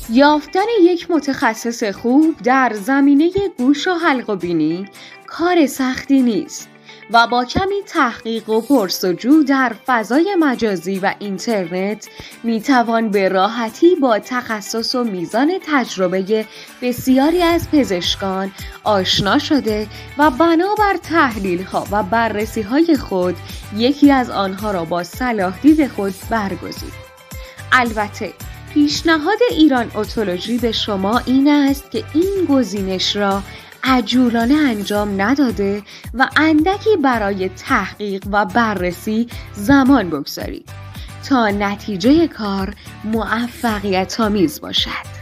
یافتن یک متخصص خوب در زمینه گوش و حلق و بینی کار سختی نیست و با کمی تحقیق و پرس‌وجو در فضای مجازی و اینترنت میتوان به راحتی با تخصص و میزان تجربه بسیاری از پزشکان آشنا شده و بنابر تحلیل‌ها و بررسی‌های خود یکی از آنها را با صلاح دید خود برگزید. البته پیشنهاد ایران اتولوژی به شما این است که این گزینش را عجولانه انجام نداده و اندکی برای تحقیق و بررسی زمان بگذارید تا نتیجه کار موفقیت آمیز باشد.